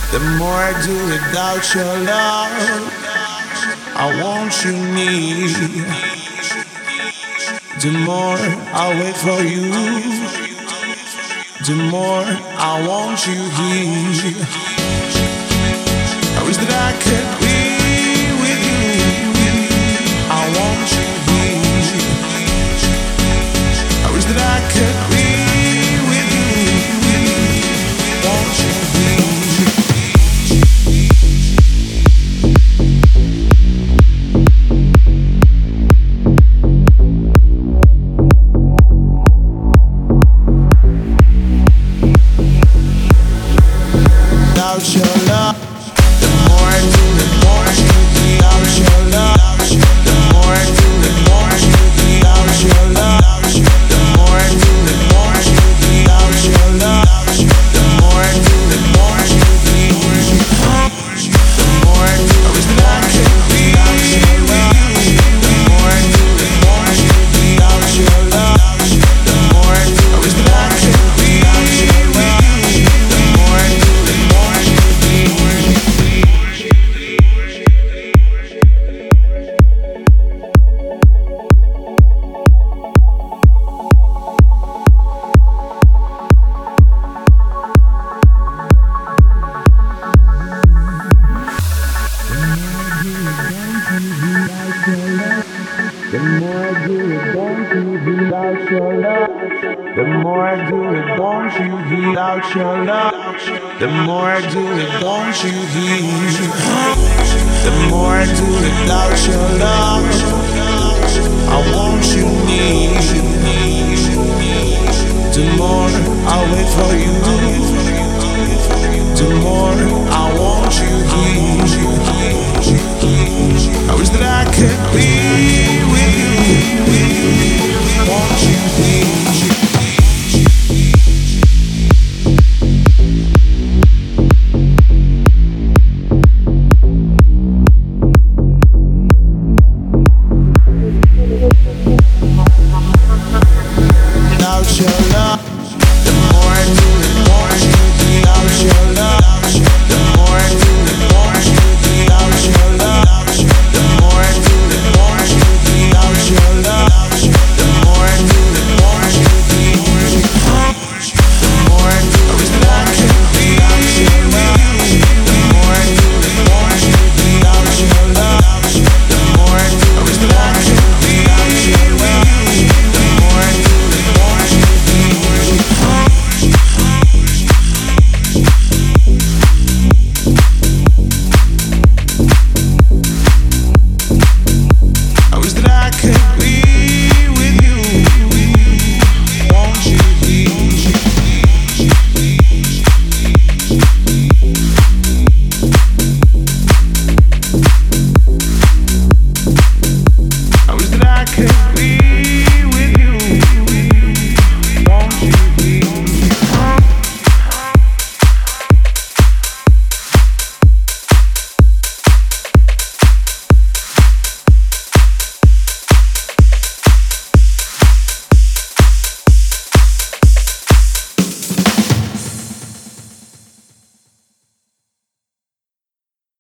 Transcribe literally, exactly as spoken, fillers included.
The more I do without your love, I want you near. The more I wait for you, the more I want you here. I wish that I could be with you. I want you here. I wish that I could be with you. Want you here. Without your love, the more I do it, want you without your love. The more I do it, want you without your love. The more I do it, want you without your love. The more I do it, want you without your love. The more I do it, I wish that I could be with you. The more I do it, want you without your love. The more I do it, I wish that I could be with you. The more I do it, want you. The more I do it, want you without your love. The more I do it, want you without your love. The more I do it, want you here. The more I do it without your love, I want you near. The more I wait for you.